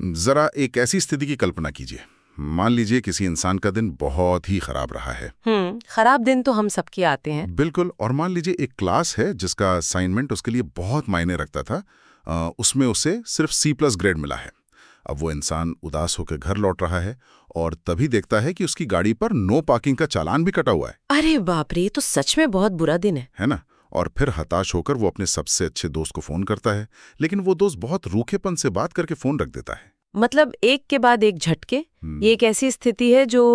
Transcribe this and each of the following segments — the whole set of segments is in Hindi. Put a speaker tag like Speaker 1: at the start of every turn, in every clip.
Speaker 1: जरा एक ऐसी स्थिति की कल्पना कीजिए। मान लीजिए किसी इंसान का दिन बहुत ही खराब रहा है।
Speaker 2: खराब दिन तो हम सबके आते हैं।
Speaker 1: बिल्कुल। और मान लीजिए एक क्लास है जिसका असाइनमेंट उसके लिए बहुत मायने रखता था, उसमें उसे सिर्फ C+ ग्रेड मिला है। अब वो इंसान उदास होकर घर लौट रहा है और तभी देखता है कि उसकी गाड़ी पर नो पार्किंग का चालान भी कटा हुआ है।
Speaker 2: अरे बाप रे, ये तो सच में बहुत बुरा दिन है
Speaker 1: ना? और फिर हताश होकर वो अपने सबसे अच्छे दोस्त को फोन करता है, लेकिन वो दोस्त बहुत रूखेपन से बात करके फोन रख देता है।
Speaker 2: मतलब एक के बाद एक झटके। ये एक ऐसी स्थिति है जो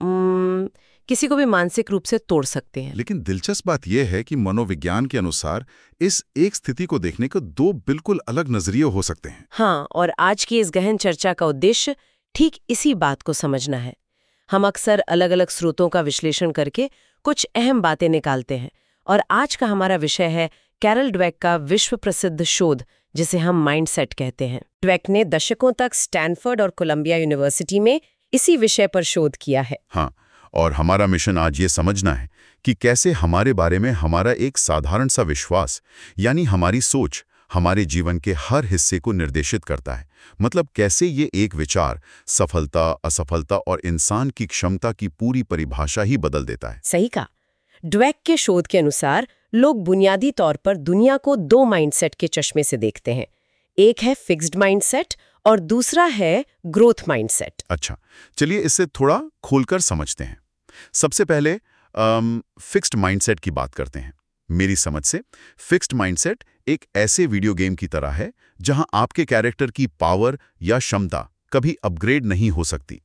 Speaker 2: किसी को भी मानसिक रूप से तोड़ सकते हैं।
Speaker 1: लेकिन दिलचस्प बात यह है कि मनोविज्ञान के अनुसार इस एक स्थिति को देखने के दो बिल्कुल अलग नजरिए हो सकते हैं।
Speaker 2: हाँ, और आज की इस गहन चर्चा का उद्देश्य ठीक इसी बात को समझना है। हम अक्सर अलग अलग स्रोतों का विश्लेषण करके कुछ अहम बातें निकालते हैं, और आज का हमारा विषय है कैरल ड्वेक का विश्व प्रसिद्ध शोध, जिसे हम माइंडसेट कहते हैं। ड्वेक ने दशकों तक स्टैनफोर्ड और कोलंबिया यूनिवर्सिटी में इसी विषय पर शोध किया है।
Speaker 1: हाँ, और हमारा मिशन आज ये समझना है कि कैसे हमारे बारे में हमारा एक साधारण सा विश्वास, यानी हमारी सोच, हमारे जीवन के हर हिस्से को निर्देशित करता है। मतलब कैसे ये एक विचार सफलता, असफलता और इंसान की क्षमता की पूरी परिभाषा ही बदल देता है।
Speaker 2: सही कहा। ड्वेक के शोध के अनुसार लोग बुनियादी तौर पर दुनिया को दो माइंडसेट के चश्मे से देखते हैं। एक है फिक्स्ड माइंडसेट और दूसरा है ग्रोथ माइंडसेट।
Speaker 1: अच्छा, चलिए इससे थोड़ा खोलकर समझते हैं। सबसे पहले फिक्स्ड माइंडसेट की बात करते हैं। मेरी समझ से फिक्स्ड माइंडसेट एक ऐसे वीडियो गेम की तरह है जहां आपके कैरेक्टर की पावर या क्षमता कभी अपग्रेड नहीं हो सकती।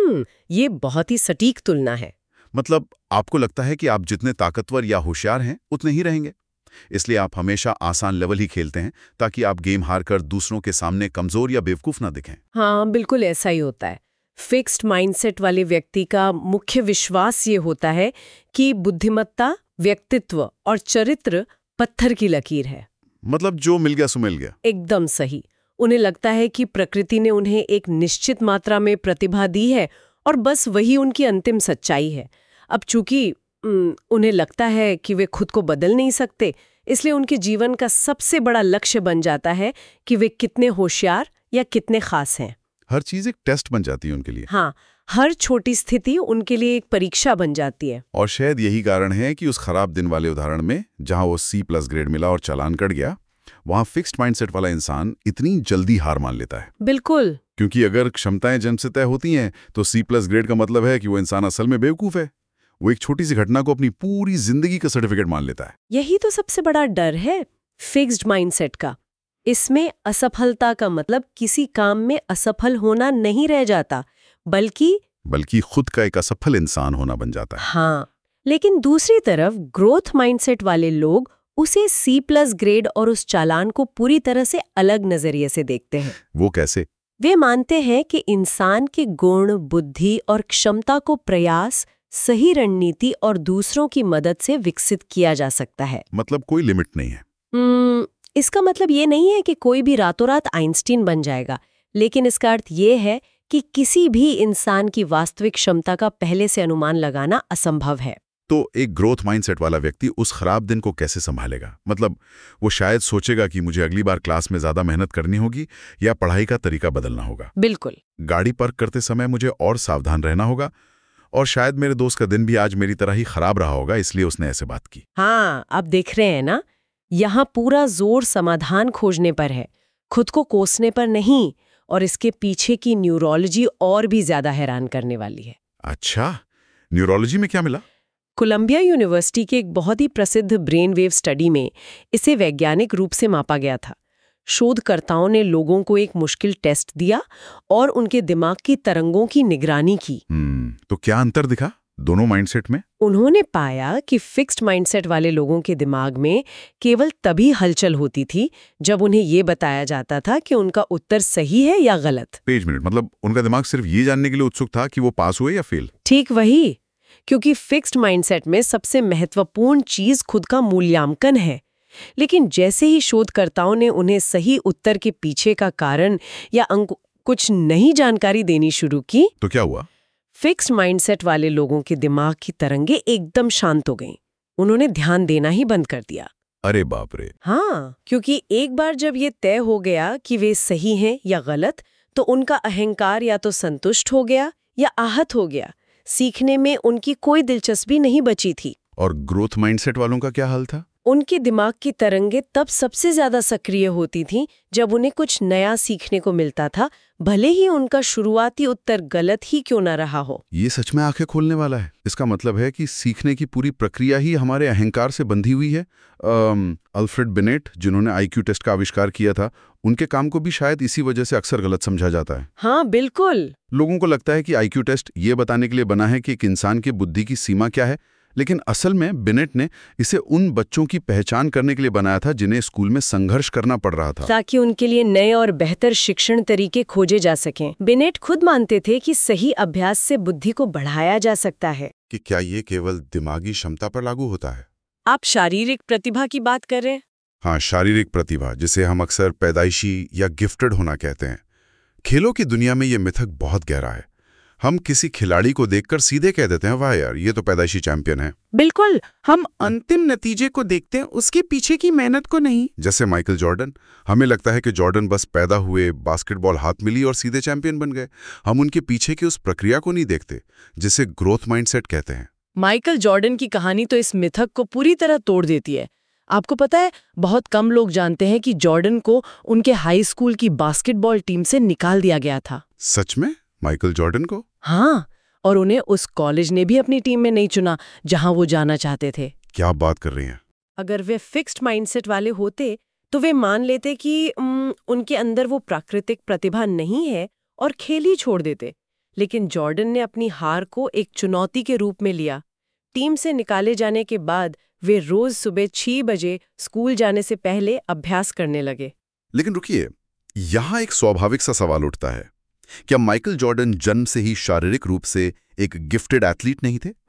Speaker 2: ये बहुत ही सटीक तुलना है।
Speaker 1: मतलब आपको लगता है कि आप जितने ताकतवर या होशियार हैं उतने ही रहेंगे, इसलिए आप हमेशा आसान लेवल ही खेलते हैं ताकि आप गेम हारकर दूसरों के सामने कमजोर या बेवकूफ ना दिखें।
Speaker 2: हाँ, बिल्कुल ऐसा ही होता है। फिक्स्ड माइंडसेट वाले व्यक्ति का मुख्य विश्वास ये होता है कि बुद्धिमत्ता, व्यक्तित्व और चरित्र पत्थर की लकीर है।
Speaker 1: मतलब जो मिल गया सो मिल गया।
Speaker 2: एकदम सही। उन्हें लगता है कि प्रकृति ने उन्हें एक निश्चित मात्रा में प्रतिभा दी है और बस वही उनकी अंतिम सच्चाई है। अब चूंकि उन्हें लगता है कि वे खुद को बदल नहीं सकते, इसलिए उनके जीवन का सबसे बड़ा लक्ष्य बन जाता है कि वे कितने होशियार या कितने खास हैं।
Speaker 1: हर चीज एक टेस्ट बन जाती है उनके लिए।
Speaker 2: हाँ, हर छोटी स्थिति उनके लिए एक परीक्षा बन जाती है।
Speaker 1: और शायद यही कारण है कि उस खराब दिन वाले उदाहरण में जहां वो C+ ग्रेड मिला और चालान कट गया, वहां फिक्स्ड माइंडसेट वाला इंसान इतनी जल्दी हार मान लेता है।
Speaker 2: बिल्कुल।
Speaker 1: क्योंकि अगर क्षमताएं जन्म से तय होती हैं तो C+ ग्रेड का मतलब है कि वो इंसान असल में बेवकूफ है। वो एक छोटी सी घटना को अपनी पूरी जिंदगी का सर्टिफिकेट मान लेता है।
Speaker 2: यही तो सबसे बड़ा डर है फिक्स्ड माइंडसेट का। इसमें असफलता का मतलब किसी काम में असफल होना नहीं रह जाता, बल्कि
Speaker 1: खुद का एक असफल इंसान होना बन जाता है।
Speaker 2: हाँ, लेकिन दूसरी तरफ ग्रोथ माइंडसेट वाले लोग उसे C+ ग्रेड और उस चालान को पूरी तरह से अलग नजरिए से देखते हैं।
Speaker 1: वो कैसे?
Speaker 2: वे मानते हैं कि इंसान के गुण, बुद्धि और क्षमता को प्रयास, सही रणनीति और दूसरों की मदद से विकसित किया जा सकता है।
Speaker 1: मतलब कोई लिमिट नहीं है।
Speaker 2: इसका मतलब ये नहीं है कि कोई भी रातों रात आइंस्टीन बन जाएगा, लेकिन इसका अर्थ ये है कि किसी भी इंसान की वास्तविक क्षमता का पहले से अनुमान लगाना असंभव है।
Speaker 1: तो एक ग्रोथ माइंडसेट वाला व्यक्ति उस खराब दिन को कैसे संभालेगा? मतलब वो शायद सोचेगा कि मुझे अगली बार क्लास में ज्यादा मेहनत करनी होगी या पढ़ाई का तरीका बदलना होगा।
Speaker 2: बिल्कुल।
Speaker 1: गाड़ी पार्क करते समय मुझे और सावधान रहना होगा, और शायद मेरे दोस्त का दिन भी आज मेरी तरह ही खराब रहा होगा, इसलिए उसने ऐसे बात की।
Speaker 2: हाँ, आप देख रहे हैं ना, यहाँ पूरा जोर समाधान खोजने पर है, खुद को कोसने पर नहीं। और इसके पीछे की न्यूरोलॉजी और भी ज्यादा हैरान करने वाली है।
Speaker 1: अच्छा, न्यूरोलॉजी में क्या मिला?
Speaker 2: कोलंबिया यूनिवर्सिटी के एक बहुत ही प्रसिद्ध ब्रेन वेव स्टडी में इसे वैज्ञानिक रूप से मापा गया था। शोधकर्ताओं ने लोगों को एक मुश्किल टेस्ट दिया और उनके दिमाग की तरंगों की निगरानी की।
Speaker 1: तो क्या अंतर दिखा दोनों माइंडसेट में?
Speaker 2: उन्होंने पाया कि फिक्स्ड माइंडसेट वाले लोगों के दिमाग में केवल तभी हलचल होती थी जब उन्हें ये बताया जाता था कि उनका उत्तर सही है या गलत।
Speaker 1: पेज मिनट, मतलब उनका दिमाग सिर्फ ये जानने के लिए उत्सुक था कि वो पास हुए या फेल?
Speaker 2: ठीक वही, क्योंकि फिक्स्ड माइंडसेट में सबसे महत्वपूर्ण चीज खुद का मूल्यांकन है। लेकिन जैसे ही शोधकर्ताओं ने उन्हें सही उत्तर के पीछे का कारण या अंक कुछ नई जानकारी देनी शुरू की,
Speaker 1: तो क्या हुआ?
Speaker 2: फिक्स्ड माइंडसेट वाले लोगों के दिमाग की तरंगें एकदम शांत हो गईं। उन्होंने ध्यान देना ही बंद कर दिया।
Speaker 1: अरे बाप रे।
Speaker 2: हाँ, क्योंकि एक बार जब ये तय हो गया कि वे सही हैं या गलत, तो उनका अहंकार या तो संतुष्ट हो गया या आहत हो गया। सीखने में उनकी कोई दिलचस्पी नहीं बची थी।
Speaker 1: और ग्रोथ माइंडसेट वालों का क्या हाल था?
Speaker 2: उनके दिमाग की तरंगें तब सबसे ज्यादा सक्रिय होती थीं जब उन्हें कुछ नया सीखने को मिलता था, भले ही उनका शुरुआती उत्तर गलत ही क्यों न रहा हो।
Speaker 1: ये सच में आंखें खोलने वाला है। इसका मतलब है कि सीखने की पूरी प्रक्रिया ही हमारे अहंकार से बंधी हुई है। अल्फ्रेड बिनेट, जिन्होंने आईक्यू टेस्ट का आविष्कार किया था, उनके काम को भी शायद इसी वजह से अक्सर गलत समझा जाता है।
Speaker 2: हाँ बिल्कुल।
Speaker 1: लोगों को लगता है कि आईक्यू टेस्ट ये बताने के लिए बना है कि एक इंसान की बुद्धि की सीमा क्या है, लेकिन असल में बिनेट ने इसे उन बच्चों की पहचान करने के लिए बनाया था जिन्हें स्कूल में संघर्ष करना पड़ रहा था,
Speaker 2: ताकि उनके लिए नए और बेहतर शिक्षण तरीके खोजे जा सकें। बिनेट खुद मानते थे कि सही अभ्यास से बुद्धि को बढ़ाया जा सकता है।
Speaker 1: कि क्या ये केवल दिमागी क्षमता पर लागू होता है?
Speaker 2: आप शारीरिक प्रतिभा की बात कर रहे हैं?
Speaker 1: हाँ, शारीरिक प्रतिभा, जिसे हम अक्सर पैदाइशी या गिफ्टेड होना कहते हैं। खेलों की दुनिया में ये मिथक बहुत गहरा है। हम किसी खिलाड़ी को देखकर सीधे कह देते हैं, वाह यार, ये तो पैदाइशी चैंपियन है।
Speaker 3: बिल्कुल, हम अंतिम नतीजे को देखते हैं, उसके पीछे की मेहनत को नहीं।
Speaker 1: जैसे माइकल जॉर्डन, हमें लगता है कि जॉर्डन बस पैदा हुए, बास्केटबॉल हाथ मिली और सीधे चैंपियन बन गए। हम उनके पीछे की उस प्रक्रिया को नहीं देखते, जिसे ग्रोथ माइंडसेट कहते हैं।
Speaker 2: माइकल जॉर्डन की कहानी तो इस मिथक को पूरी तरह तोड़ देती है। आपको पता है, बहुत कम लोग जानते हैं कि जॉर्डन को उनके हाई स्कूल की बास्केटबॉल टीम से निकाल दिया गया था।
Speaker 1: सच में? माइकल जॉर्डन को?
Speaker 2: हाँ, और उन्हें उस कॉलेज ने भी अपनी टीम में नहीं चुना जहां वो जाना चाहते थे।
Speaker 1: क्या बात कर रही हैं?
Speaker 2: अगर वे फिक्स्ड माइंडसेट वाले होते तो वे मान लेते कि उनके अंदर वो प्राकृतिक प्रतिभा नहीं है और खेल ही छोड़ देते। लेकिन जॉर्डन ने अपनी हार को एक चुनौती के रूप में लिया। टीम से निकाले जाने के बाद वे रोज सुबह 6 बजे स्कूल जाने से पहले अभ्यास करने लगे।
Speaker 1: लेकिन रुकिए, यहाँ एक स्वाभाविक सा सवाल उठता है। क्या माइकल जॉर्डन जन्म से ही शारीरिक रूप से एक गिफ्टेड एथलीट नहीं थे?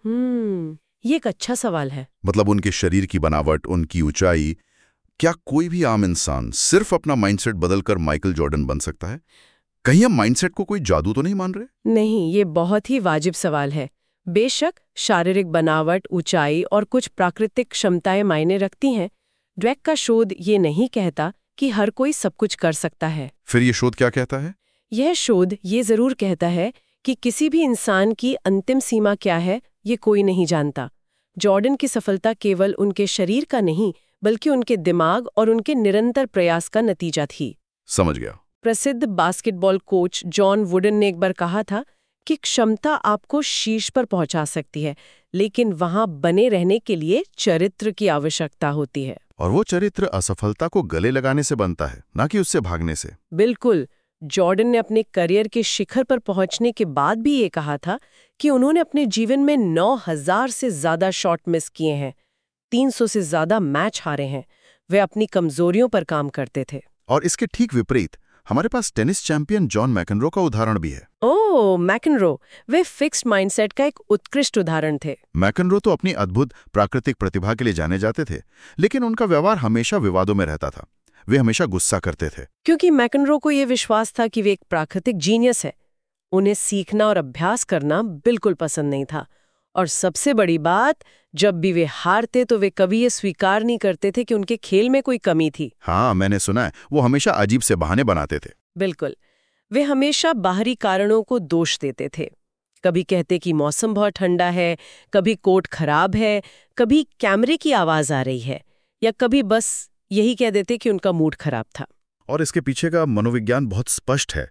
Speaker 2: ये एक अच्छा सवाल है।
Speaker 1: मतलब उनके शरीर की बनावट, उनकी ऊंचाई, क्या कोई भी आम इंसान सिर्फ अपना माइंडसेट बदलकर माइकल जॉर्डन बन सकता है? कहीं हम माइंडसेट को कोई जादू तो नहीं मान रहे?
Speaker 2: नहीं, ये बहुत ही वाजिब सवाल है। बेशक शारीरिक बनावट, ऊंचाई और कुछ प्राकृतिक क्षमताएं मायने रखती हैं। ड्वेक का शोध ये नहीं कहता कि हर कोई सब कुछ कर सकता है।
Speaker 1: फिर ये शोध क्या कहता है?
Speaker 2: यह शोध ये जरूर कहता है कि किसी भी इंसान की अंतिम सीमा क्या है, ये कोई नहीं जानता। जॉर्डन की सफलता केवल उनके शरीर का नहीं, बल्कि उनके दिमाग और उनके निरंतर प्रयास का नतीजा थी।
Speaker 1: समझ गया।
Speaker 2: प्रसिद्ध बास्केटबॉल कोच जॉन वुडन ने एक बार कहा था कि क्षमता आपको शीर्ष पर पहुंचा सकती है, लेकिन वहां बने रहने के लिए चरित्र की आवश्यकता होती है।
Speaker 1: और वो चरित्र असफलता को गले लगाने से बनता है, ना कि उससे भागने से।
Speaker 2: बिल्कुल। जॉर्डन ने अपने करियर के शिखर पर पहुंचने के बाद भी ये कहा था कि उन्होंने अपने जीवन में 9000 से ज्यादा शॉट मिस किए हैं, 300 से ज्यादा मैच हारे हैं। वे अपनी कमजोरियों पर काम करते थे।
Speaker 1: और इसके ठीक विपरीत हमारे पास टेनिस चैंपियन जॉन मैकनरो का उदाहरण भी है।
Speaker 2: ओह, मैकनरो, वे फिक्स्ड माइंडसेट का एक उत्कृष्ट उदाहरण थे।
Speaker 1: मैकनरो तो अपनी अद्भुत प्राकृतिक प्रतिभा के लिए जाने जाते थे, लेकिन उनका व्यवहार हमेशा विवादों में रहता था। वे हमेशा गुस्सा करते थे।
Speaker 2: क्योंकि मैकनरो को यह विश्वास था कि वे एक प्राकृतिक जीनियस है। उन्हें सीखना और अभ्यास करना बिल्कुल पसंद नहीं था। और सबसे बड़ी बात, जब भी वे हारते तो वे कभी ये स्वीकार नहीं करते थे कि उनके खेल में कोई कमी थी।
Speaker 1: हाँ, मैंने सुना है, वो हमेशा अजीब से बहाने बनाते थे।
Speaker 2: बिल्कुल, वे हमेशा बाहरी कारणों को दोष देते थे। कभी कहते कि मौसम बहुत ठंडा है, कभी कोर्ट खराब है, कभी कैमरे की आवाज आ रही है, या कभी बस यही कह देते कि उनका मूड खराब था।
Speaker 1: और इसके पीछे का मनोविज्ञान बहुत स्पष्ट है।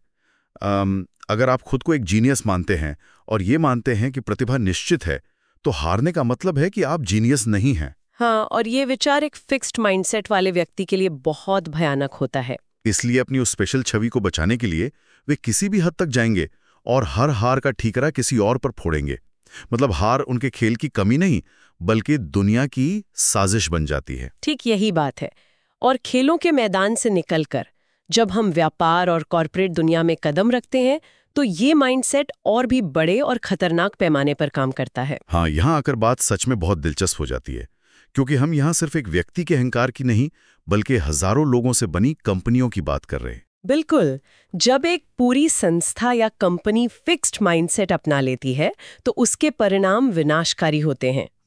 Speaker 1: अगर आप खुद को एक जीनियस मानते हैं और ये मानते हैं कि प्रतिभा निश्चित है, तो हारने का मतलब है कि आप जीनियस नहीं हैं।
Speaker 2: हाँ, और ये विचार एक फिक्स्ड माइंडसेट वाले व्यक्ति के लिए बहुत भयानक होता है।
Speaker 1: इसलिए अपनी उस स्पेशल छवि को बचाने के लिए वे किसी भी हद तक जाएंगे और हर हार का ठीकरा किसी और पर फोड़ेंगे। मतलब हार उनके खेल की कमी नहीं, बल्कि दुनिया की साजिश बन जाती है।
Speaker 2: ठीक यही बात है। और खेलों के मैदान से निकलकर जब हम व्यापार और कॉर्पोरेट दुनिया में कदम रखते हैं, तो ये माइंडसेट और भी बड़े और खतरनाक पैमाने पर काम करता है।
Speaker 1: हाँ, यहाँ आकर बात सच में बहुत दिलचस्प हो जाती है, क्योंकि हम यहाँ सिर्फ एक व्यक्ति के अहंकार की नहीं, बल्कि हजारों लोगों से बनी कंपनियों की बात कर रहे हैं।
Speaker 2: बिल्कुल। जब एक पूरी संस्था या कंपनी फिक्स्ड माइंडसेट अपना लेती है, तो उसके परिणाम विनाशकारी होते हैं।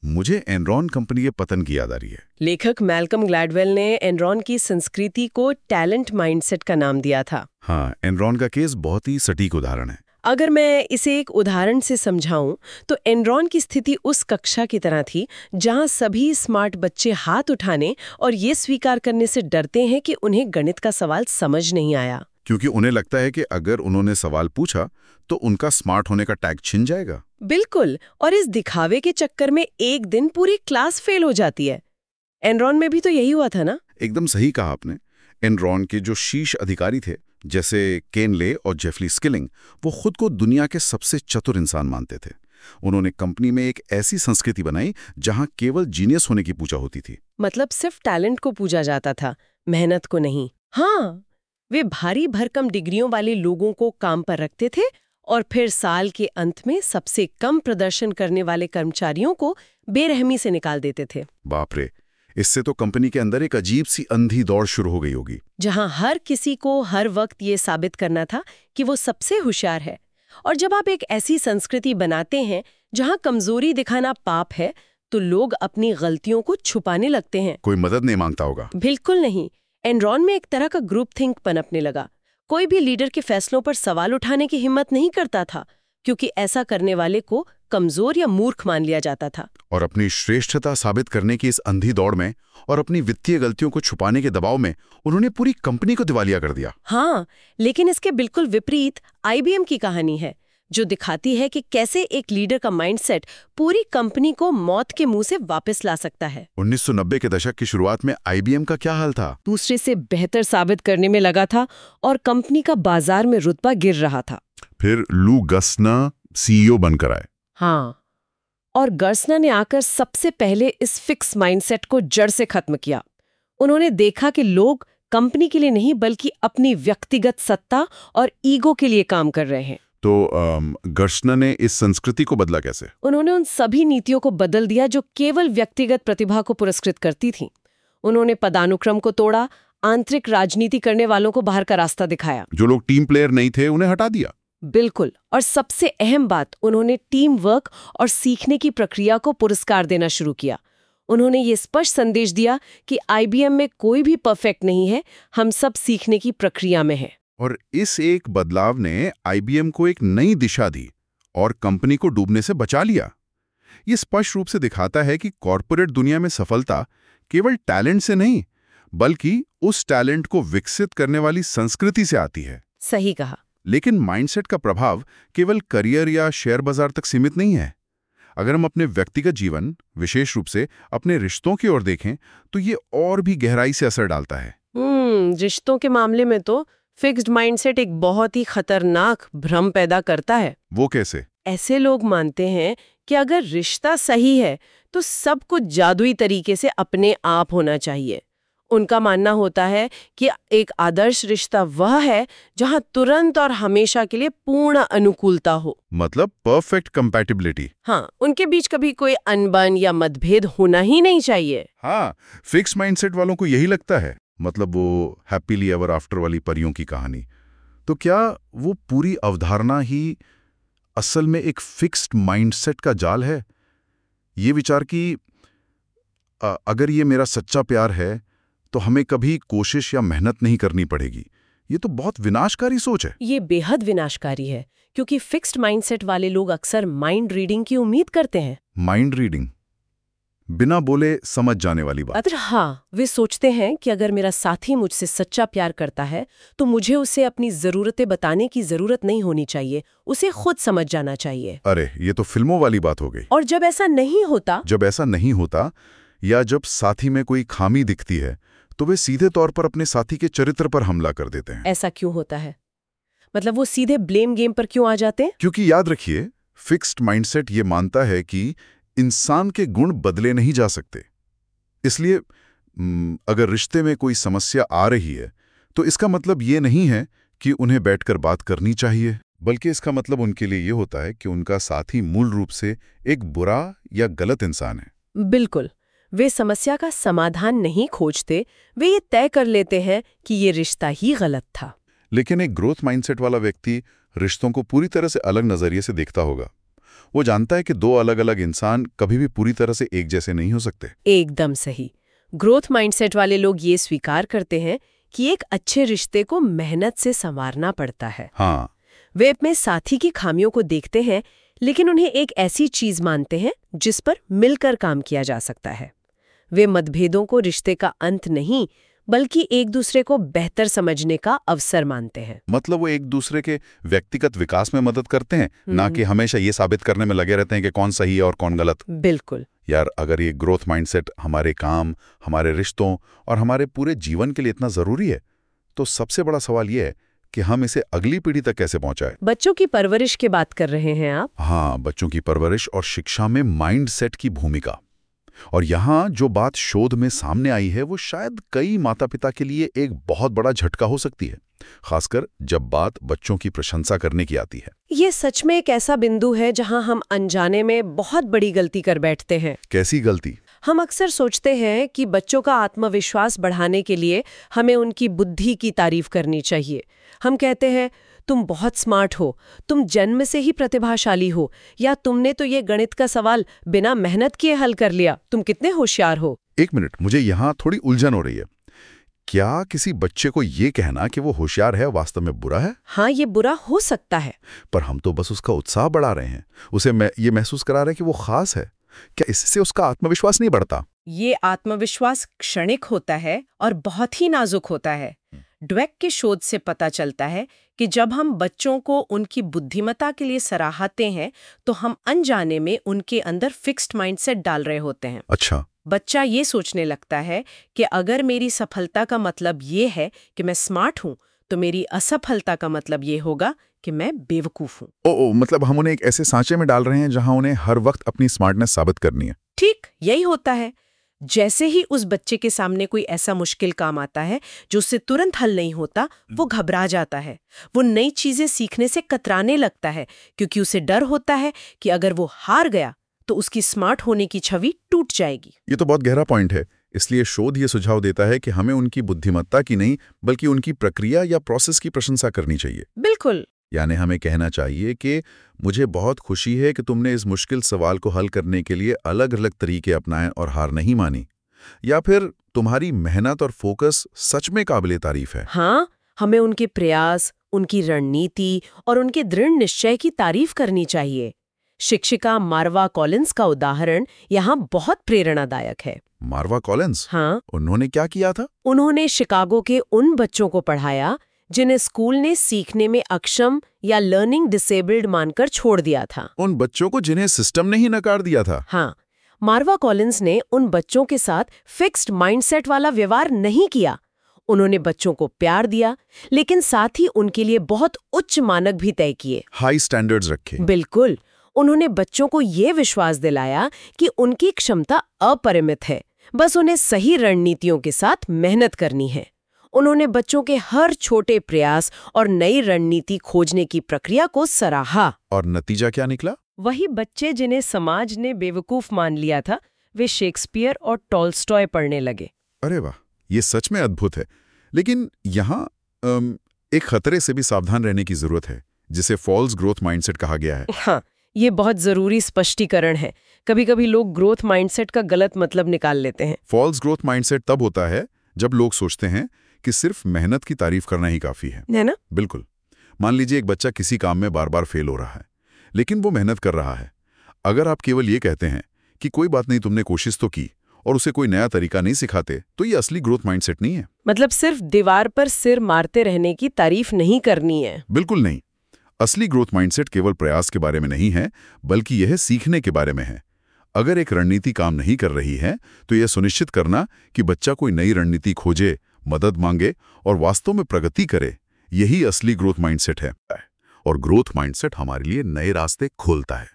Speaker 1: मुझे एनरॉन कंपनी के पतन की याद आ रही है।
Speaker 2: लेखक मैल्कम ग्लैडवेल ने एनरॉन की संस्कृति को टैलेंट माइंडसेट का नाम दिया था।
Speaker 1: हाँ, एनरॉन का केस बहुत ही सटीक उदाहरण है।
Speaker 2: अगर मैं इसे एक उदाहरण से समझाऊं तो एनरॉन की स्थिति उस कक्षा की तरह थी जहां सभी स्मार्ट बच्चे हाथ उठाने और ये स्वीकार करने से डरते हैं कि उन्हें गणित का सवाल समझ नहीं आया,
Speaker 1: क्योंकि उन्हें लगता है कि अगर उन्होंने सवाल पूछा तो उनका स्मार्ट होने का टैग छिन जाएगा।
Speaker 2: बिल्कुल, और इस दिखावे के चक्कर में एक दिन पूरी क्लास फेल हो जाती है। एनरॉन में भी तो यही हुआ था ना?
Speaker 1: एकदम सही कहा आपने। एनरॉन के जो शीर्ष अधिकारी थे, जैसे केन ले और जेफली स्किलिंग, वो खुद को दुनिया के सबसे चतुर इंसान मानते थे। उन्होंने कंपनी में एक ऐसी संस्कृति बनाई जहां केवल जीनियस होने की पूजा होती थी।
Speaker 2: मतलब सिर्फ टैलेंट को पूजा जाता था, मेहनत को नहीं। हाँ, वे भारी भरकम डिग्रियों वाले लोगों को काम पर रखते थे और फिर साल के अंत में सबसे कम प्रदर्शन करने वाले कर्मचारियों को बेरहमी से निकाल देते थे।
Speaker 1: बाप रे, इससे तो कंपनी के अंदर एक अजीब सी अंधी दौड़ शुरू हो गई होगी,
Speaker 2: जहां हर किसी को हर वक्त ये साबित करना था कि वो सबसे होशियार है। और जब आप एक ऐसी संस्कृति बनाते हैं जहां कमजोरी दिखाना पाप है, तो लोग अपनी गलतियों को छुपाने लगते हैं।
Speaker 1: कोई मदद नहीं मांगता होगा।
Speaker 2: बिल्कुल नहीं। एनरॉन में एक तरह का ग्रुप थिंक पनपने लगा। कोई भी लीडर के फैसलों पर सवाल उठाने की हिम्मत नहीं करता था, क्योंकि ऐसा करने वाले को कमजोर या मूर्ख मान लिया जाता था।
Speaker 1: और अपनी श्रेष्ठता साबित करने की इस अंधी दौड़ में और अपनी वित्तीय गलतियों को छुपाने के दबाव में उन्होंने पूरी कंपनी को दिवालिया कर दिया।
Speaker 2: हाँ, लेकिन इसके बिल्कुल विपरीत आईबीएम की कहानी है, जो दिखाती है कि कैसे एक लीडर का माइंडसेट पूरी कंपनी को मौत के मुंह से वापस ला सकता है।
Speaker 1: 1990 के दशक की शुरुआत में आईबीएम का क्या हाल था?
Speaker 2: दूसरे से बेहतर साबित करने में लगा था और कंपनी का बाजार में रुतबा गिर रहा था।
Speaker 1: फिर लू गस्ना सीईओ बनकर आए।
Speaker 2: हाँ, और गर्सना ने आकर सबसे पहले इस फिक्स माइंडसेट को जड़ से खत्म किया। उन्होंने देखा कि लोग कंपनी के लिए नहीं बल्कि अपनी व्यक्तिगत सत्ता और ईगो के लिए काम कर रहे हैं।
Speaker 1: तो गर्सना ने इस संस्कृति को बदला कैसे?
Speaker 2: उन्होंने उन सभी नीतियों को बदल दिया जो केवल व्यक्तिगत प्रतिभा को पुरस्कृत करती थीं। उन्होंने पदानुक्रम को तोड़ा, आंतरिक राजनीति करने वालों को बाहर का रास्ता दिखाया।
Speaker 1: जो लोग टीम प्लेयर नहीं थे उन्हें हटा दिया।
Speaker 2: बिल्कुल, और सबसे अहम बात, उन्होंने टीम वर्क और सीखने की प्रक्रिया को पुरस्कार देना शुरू किया। उन्होंने ये स्पष्ट संदेश दिया कि आईबीएम में कोई भी परफेक्ट नहीं है, हम सब सीखने की प्रक्रिया में हैं।
Speaker 1: और इस एक बदलाव ने आईबीएम को एक नई दिशा दी और कंपनी को डूबने से बचा लिया। ये स्पष्ट रूप से दिखाता है कि कॉर्पोरेट दुनिया में सफलता केवल टैलेंट से नहीं, बल्कि उस टैलेंट को विकसित करने वाली संस्कृति से आती है।
Speaker 2: सही कहा।
Speaker 1: लेकिन माइंडसेट का प्रभाव केवल करियर या शेयर बाजार तक सीमित नहीं है। अगर हम अपने व्यक्तिगत जीवन, विशेष रूप से अपने रिश्तों की ओर देखें, तो ये और भी गहराई से असर डालता है।
Speaker 2: रिश्तों के मामले में तो फिक्स्ड माइंडसेट एक बहुत ही खतरनाक भ्रम पैदा करता है।
Speaker 1: वो कैसे?
Speaker 2: ऐसे लोग मानते हैं कि अगर रिश्ता सही है तो सब कुछ जादुई तरीके से अपने आप होना चाहिए। उनका मानना होता है कि एक आदर्श रिश्ता वह है जहां तुरंत और हमेशा के लिए पूर्ण अनुकूलता हो।
Speaker 1: मतलब परफेक्ट कंपैटिबिलिटी।
Speaker 2: हाँ, उनके बीच कभी कोई अनबन या मतभेद होना ही नहीं चाहिए।
Speaker 1: हाँ, फिक्स माइंडसेट वालों को यही लगता है। मतलब वो हैप्पीली एवर आफ्टर वाली परियों की कहानी। तो क्या वो पूरी अवधारणा ही असल में एक फिक्स्ड माइंडसेट का जाल है? ये विचार कि अगर ये मेरा सच्चा प्यार है तो हमें कभी कोशिश या मेहनत नहीं करनी पड़ेगी, ये तो बहुत विनाशकारी सोच है।
Speaker 2: ये बेहद विनाशकारी है, क्योंकि फिक्स्ड माइंडसेट वाले लोग अक्सर माइंड रीडिंग की उम्मीद करते हैं।
Speaker 1: माइंड रीडिंग, बिना बोले समझ जाने वाली बात।
Speaker 2: हाँ, वे सोचते हैं कि अगर मेरा साथी मुझसे सच्चा प्यार करता है तो मुझे उसे अपनी जरूरतें बताने की जरूरत नहीं होनी चाहिए, उसे खुद समझ जाना चाहिए।
Speaker 1: अरे, ये तो फिल्मों वाली बात हो गई।
Speaker 2: और जब ऐसा नहीं होता
Speaker 1: या जब साथी में कोई खामी दिखती है तो वे सीधे तौर पर अपने साथी के चरित्र पर हमला कर देते हैं।
Speaker 2: ऐसा क्यों होता है? मतलब वो सीधे ब्लेम गेम पर क्यों आ जाते हैं?
Speaker 1: क्योंकि याद रखिए, फिक्स्ड माइंडसेट ये मानता है कि इंसान के गुण बदले नहीं जा सकते। इसलिए अगर रिश्ते में कोई समस्या आ रही है तो इसका मतलब ये नहीं है कि उन्हें बैठकर बात करनी चाहिए, बल्कि इसका मतलब उनके लिए ये होता है कि उनका साथी मूल रूप से एक बुरा या गलत इंसान है।
Speaker 2: बिल्कुल, वे समस्या का समाधान नहीं खोजते, वे ये तय कर लेते हैं कि ये रिश्ता ही गलत था।
Speaker 1: लेकिन एक ग्रोथ माइंडसेट वाला व्यक्ति रिश्तों को पूरी तरह से अलग नजरिए से देखता होगा। वो जानता है कि दो अलग अलग इंसान कभी भी पूरी तरह से एक जैसे नहीं हो सकते।
Speaker 2: एकदम सही। ग्रोथ माइंडसेट वाले लोग ये स्वीकार करते हैं कि एक अच्छे रिश्ते को मेहनत से संवारना पड़ता है।
Speaker 1: हाँ,
Speaker 2: वे अपने साथी की खामियों को देखते हैं, लेकिन उन्हें एक ऐसी चीज मानते हैं जिस पर मिलकर काम किया जा सकता है। वे मतभेदों को रिश्ते का अंत नहीं, बल्कि एक दूसरे को बेहतर समझने का अवसर मानते हैं।
Speaker 1: मतलब वो एक दूसरे के व्यक्तिगत विकास में मदद करते हैं, ना कि हमेशा ये साबित करने में लगे रहते हैं कि कौन सही है और कौन गलत।
Speaker 2: बिल्कुल।
Speaker 1: यार, अगर ये ग्रोथ माइंडसेट हमारे काम, हमारे रिश्तों और हमारे पूरे जीवन के लिए इतना जरूरी है, तो सबसे बड़ा सवाल ये है कि हम इसे अगली पीढ़ी तक कैसे पहुंचाएं।
Speaker 2: बच्चों की परवरिश की बात कर रहे हैं आप?
Speaker 1: हाँ, बच्चों की परवरिश और शिक्षा में माइंडसेट की भूमिका। और यहाँ जो बात शोध में सामने आई है वो शायद कई माता पिता के लिए एक बहुत बड़ा झटका हो सकती है, खासकर जब बात बच्चों की प्रशंसा करने की आती है।
Speaker 2: ये सच में एक ऐसा बिंदु है जहां हम अनजाने में बहुत बड़ी गलती कर बैठते हैं।
Speaker 1: कैसी गलती?
Speaker 2: हम अक्सर सोचते हैं कि बच्चों का आत्मविश्वास बढ़ाने के लिए हमें उनकी बुद्धि की तारीफ करनी चाहिए। हम कहते हैं, तुम बहुत स्मार्ट हो, तुम जन्म से ही प्रतिभाशाली हो, या तुमने तो ये गणित का सवाल बिना मेहनत किए हल कर लिया, तुम कितने होशियार हो।
Speaker 1: एक मिनट, मुझे यहाँ थोड़ी उलझन हो रही है। क्या किसी बच्चे को ये कहना कि वो होशियार है वास्तव में बुरा है?
Speaker 2: हाँ, ये बुरा हो सकता है।
Speaker 1: पर हम तो बस उसका उत्साह बढ़ा रहे हैं, उसे ये महसूस करा रहे हैं कि वो खास है। क्या इससे उसका आत्मविश्वास नहीं बढ़ता?
Speaker 2: ये आत्मविश्वास क्षणिक होता है और बहुत ही नाजुक होता है। ड्वेक के शोध से पता चलता है कि जब हम बच्चों को उनकी बुद्धिमत्ता के लिए सराहते हैं, तो हम अनजाने में उनके अंदर फिक्स्ड माइंडसेट डाल रहे होते हैं।
Speaker 1: अच्छा।
Speaker 2: बच्चा ये सोचने लगता है कि अगर मेरी सफलता का मतलब ये है कि मैं स्मार्ट हूं, तो मेरी असफलता का मतलब ये होगा कि मैं बेवकूफ हूं।
Speaker 1: ओ, मतलब हम उन्हें एक ऐसे सांचे में डाल रहे हैं जहां उन्हें हर वक्त अपनी स्मार्टनेस साबित करनी है।
Speaker 2: ठीक यही होता है। जैसे ही उस बच्चे के सामने कोई ऐसा मुश्किल काम आता है जो उससे तुरंत हल नहीं होता, वो घबरा जाता है। वो नई चीजें सीखने से कतराने लगता है, क्योंकि उसे डर होता है कि अगर वो हार गया तो उसकी स्मार्ट होने की छवि टूट जाएगी।
Speaker 1: ये तो बहुत गहरा पॉइंट है। इसलिए शोध ये सुझाव देता है कि हमें उनकी बुद्धिमत्ता की नहीं, बल्कि उनकी प्रक्रिया या प्रोसेस की प्रशंसा करनी चाहिए।
Speaker 2: बिल्कुल।
Speaker 1: यानी हमें कहना चाहिए कि मुझे बहुत खुशी है कि तुमने इस मुश्किल सवाल को हल करने के लिए अलग अलग तरीके अपनाए और हार नहीं मानी, या फिर तुम्हारी मेहनत और फोकस सच में काबिले तारीफ है।
Speaker 2: हाँ, हमें उनके प्रयास, उनकी रणनीति और उनके दृढ़ निश्चय की तारीफ करनी चाहिए। शिक्षिका मार्वा कॉलिंस का उदाहरण यहाँ बहुत प्रेरणादायक है।
Speaker 1: Marva Collins?
Speaker 2: हाँ।
Speaker 1: उन्होंने क्या किया था?
Speaker 2: उन्होंने शिकागो के उन बच्चों को पढ़ाया जिन्हें स्कूल ने सीखने में अक्षम या लर्निंग डिसेबल्ड मानकर छोड़ दिया था।
Speaker 1: उन बच्चों को जिन्हें सिस्टम ने ही नकार दिया था।
Speaker 2: हाँ, मार्वा कॉलिंस ने उन बच्चों के साथ फिक्स्ड माइंडसेट वाला व्यवहार नहीं किया। उन्होंने बच्चों को प्यार दिया, लेकिन साथ ही उनके लिए बहुत उच्च मानक भी तय किए।
Speaker 1: हाई स्टैंडर्ड्स रखे।
Speaker 2: बिल्कुल। उन्होंने बच्चों को ये विश्वास दिलाया कि उनकी क्षमता अपरिमित है, बस उन्हें सही रणनीतियों के साथ मेहनत करनी है। उन्होंने बच्चों के हर छोटे प्रयास और नई रणनीति खोजने की प्रक्रिया को सराहा।
Speaker 1: और नतीजा क्या निकला?
Speaker 2: वही बच्चे जिन्हें समाज ने बेवकूफ मान लिया था, वे शेक्सपियर और टॉल्स्टॉय पढ़ने लगे।
Speaker 1: अरे वाह, ये सच में अद्भुत है। लेकिन यहाँ एक खतरे से भी सावधान रहने की जरूरत है, जिसे फॉल्स ग्रोथ माइंडसेट कहा गया है।
Speaker 2: हाँ, ये बहुत जरूरी स्पष्टीकरण है। कभी कभी लोग ग्रोथ माइंडसेट का गलत मतलब निकाल लेते हैं।
Speaker 1: फॉल्स ग्रोथ माइंडसेट तब होता है जब लोग सोचते हैं कि सिर्फ मेहनत की तारीफ करना ही काफी है
Speaker 2: ना?
Speaker 1: बिल्कुल। मान लीजिए एक बच्चा किसी काम में बार बार फेल हो रहा है, लेकिन वो मेहनत कर रहा है। अगर आप केवल ये कहते हैं कि कोई बात नहीं, तुमने कोशिश तो की, और उसे कोई नया तरीका नहीं सिखाते, तो ये असली ग्रोथ माइंडसेट नहीं है।
Speaker 2: मतलब सिर्फ दीवार पर सिर मारते रहने की तारीफ नहीं करनी है।
Speaker 1: बिल्कुल नहीं। असली ग्रोथ माइंडसेट केवल प्रयास के बारे में नहीं है, बल्कि यह सीखने के बारे में है। अगर एक रणनीति काम नहीं कर रही है, तो यह सुनिश्चित करना कि बच्चा कोई नई रणनीति खोजे, मदद मांगे और वास्तव में प्रगति करे, यही असली ग्रोथ माइंडसेट है। और ग्रोथ माइंडसेट हमारे लिए नए रास्ते खोलता है।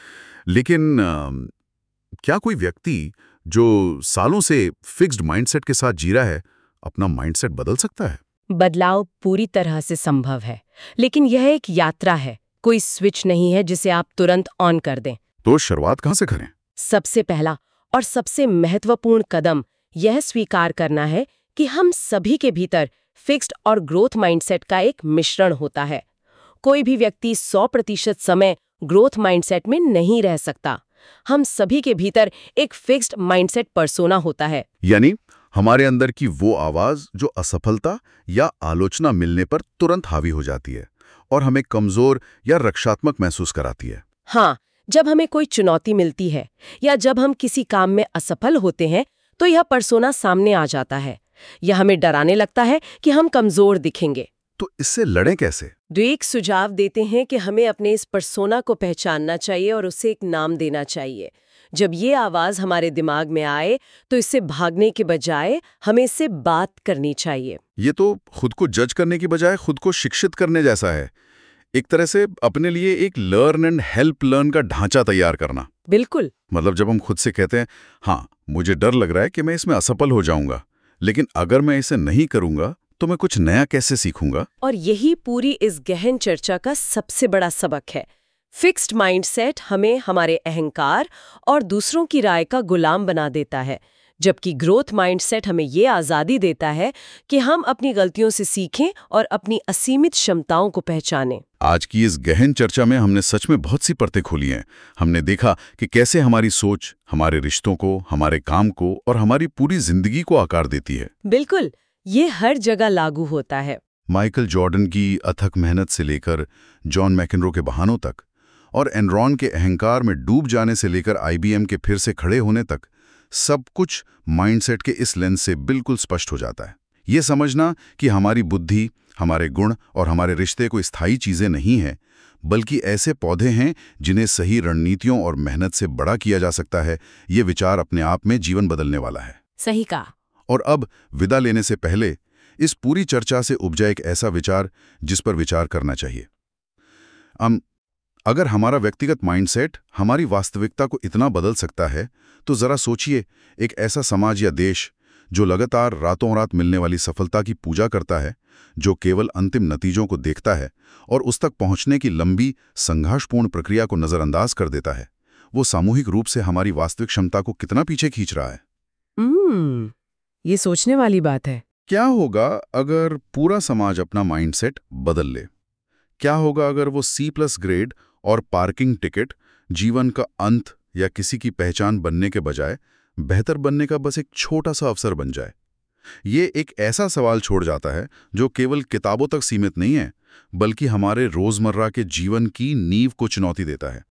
Speaker 1: लेकिन क्या कोई व्यक्ति जो सालों से फिक्स्ड माइंडसेट के साथ जी रहा है, अपना माइंडसेट बदल सकता है?
Speaker 2: बदलाव पूरी तरह से संभव है, लेकिन यह एक यात्रा है। कोई स्विच नहीं है जिसे आप तुरंत ऑन कर दें।
Speaker 1: तो शुरुआत कहां से करें?
Speaker 2: सबसे पहला और सबसे महत्वपूर्ण कदम यह स्वीकार करना है कि हम सभी के भीतर फिक्स्ड और ग्रोथ माइंडसेट का एक मिश्रण होता है। कोई भी व्यक्ति 100% समय ग्रोथ माइंडसेट में नहीं रह सकता। हम सभी के भीतर एक फिक्स्ड माइंडसेट पर्सोना होता है।
Speaker 1: यानी हमारे अंदर की वो आवाज जो असफलता या आलोचना मिलने पर तुरंत हावी हो जाती है और हमें कमजोर या रक्षात्मक महसूस कराती है।
Speaker 2: हाँ, जब हमें कोई चुनौती मिलती है या जब हम किसी काम में असफल होते हैं तो यह पर्सोना सामने आ जाता है। यह हमें डराने लगता है कि हम कमजोर दिखेंगे।
Speaker 1: तो इससे लड़ें कैसे?
Speaker 2: ड्वेक सुझाव देते हैं कि हमें अपने इस पर्सोना को पहचानना चाहिए और उसे एक नाम देना चाहिए। जब ये आवाज हमारे दिमाग में आए तो इससे भागने के बजाय हमें इससे बात करनी चाहिए।
Speaker 1: ये तो खुद को जज करने की बजाय खुद को शिक्षित करने जैसा है। एक तरह से अपने लिए एक लर्न एंड हेल्प लर्न का ढांचा तैयार करना।
Speaker 2: बिल्कुल।
Speaker 1: मतलब जब हम खुद से कहते हैं, हाँ मुझे डर लग रहा है कि मैं इसमें असफल हो जाऊंगा, लेकिन अगर मैं इसे नहीं करूंगा तो मैं कुछ नया कैसे सीखूंगा?
Speaker 2: और यही पूरी इस गहन चर्चा का सबसे बड़ा सबक है। फिक्स्ड माइंडसेट हमें हमारे अहंकार और दूसरों की राय का गुलाम बना देता है, जबकि ग्रोथ माइंडसेट हमें ये आज़ादी देता है कि हम अपनी गलतियों से सीखें और अपनी असीमित क्षमताओं को पहचानें।
Speaker 1: आज की इस गहन चर्चा में हमने सच में बहुत सी परतें खोली हैं। हमने देखा कि कैसे हमारी सोच हमारे रिश्तों को, हमारे काम को और हमारी पूरी जिंदगी को आकार देती है।
Speaker 2: बिल्कुल, ये हर जगह लागू होता है।
Speaker 1: माइकल जॉर्डन की अथक मेहनत से लेकर जॉन मैकेनरो के बहानों तक, और एनरॉन के अहंकार में डूब जाने से लेकर IBM के फिर से खड़े होने तक, सब कुछ माइंडसेट के इस लेंस से बिल्कुल स्पष्ट हो जाता है। ये समझना कि हमारी बुद्धि, हमारे गुण और हमारे रिश्ते कोई स्थायी चीजें नहीं हैं, बल्कि ऐसे पौधे हैं जिन्हें सही रणनीतियों और मेहनत से बड़ा किया जा सकता है, ये विचार अपने आप में जीवन बदलने वाला है।
Speaker 2: सही कहा।
Speaker 1: और अब विदा लेने से पहले इस पूरी चर्चा से उपजा एक ऐसा विचार जिस पर विचार करना चाहिए। अगर हमारा व्यक्तिगत माइंडसेट हमारी वास्तविकता को इतना बदल सकता है, तो जरा सोचिए, एक ऐसा समाज या देश जो लगातार रातों रात मिलने वाली सफलता की पूजा करता है, जो केवल अंतिम नतीजों को देखता है और उस तक पहुंचने की लंबी संघर्षपूर्ण प्रक्रिया को नजरअंदाज कर देता है, वो सामूहिक रूप से हमारी वास्तविक क्षमता को कितना पीछे खींच रहा है।
Speaker 2: ये सोचने वाली बात है।
Speaker 1: क्या होगा अगर पूरा समाज अपना माइंडसेट बदल ले? क्या होगा अगर वो C+ ग्रेड और पार्किंग टिकट जीवन का अंत या किसी की पहचान बनने के बजाय बेहतर बनने का बस एक छोटा सा अवसर बन जाए? ये एक ऐसा सवाल छोड़ जाता है जो केवल किताबों तक सीमित नहीं है, बल्कि हमारे रोजमर्रा के जीवन की नींव को चुनौती देता है।